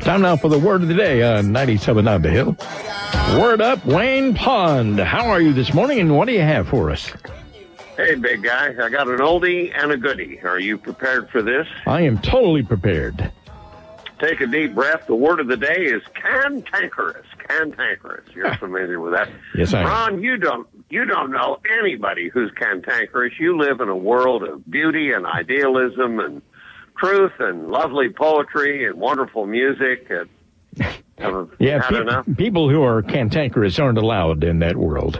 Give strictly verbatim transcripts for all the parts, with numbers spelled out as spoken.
Time now for the word of the day on ninety-seven point nine The Hill. Word up, Wayne Pond. How are you this morning, and what do you have for us? Hey, big guy. I got an oldie and a goodie. Are you prepared for this? I am totally prepared. Take a deep breath. The word of the day is cantankerous. Cantankerous. You're familiar with that? Yes, I am. Ron, you don't, you don't know anybody who's cantankerous. You live in a world of beauty and idealism and truth and lovely poetry and wonderful music. And, uh, yeah, I pe- don't know. people who are cantankerous aren't allowed in that world.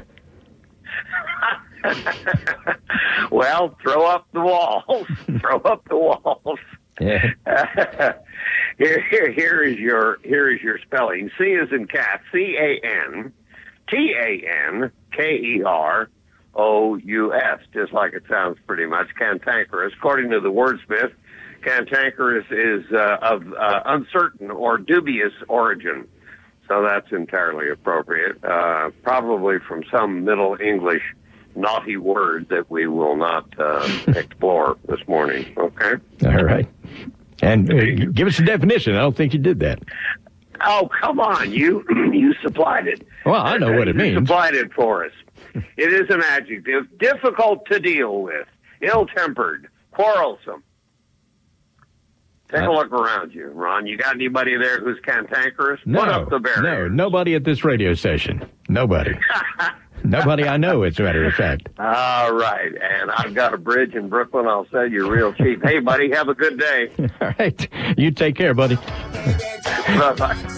Well, throw up the walls. Throw up the walls. Yeah. here, here, here is your here is your spelling. C is in cat. C A N T A N K E R O U S. Just like it sounds, pretty much. Cantankerous. According to the wordsmith, cantankerous is uh, of uh, uncertain or dubious origin. So that's entirely appropriate. Uh, probably from some Middle English naughty word that we will not uh, explore this morning. Okay? All right. And uh, give us a definition. I don't think you did that. Oh, come on. You you supplied it. Well, I know what it You means. supplied it for us. It is an adjective. Difficult to deal with. Ill-tempered. Quarrelsome. Take a look around you, Ron. You got anybody there who's cantankerous? No, Put up the barrier. no, nobody at this radio station. Nobody. Nobody I know, as a matter of fact. All right. And I've got a bridge in Brooklyn. I'll sell you real cheap. Hey, buddy, have a good day. All right. You take care, buddy. Bye-bye.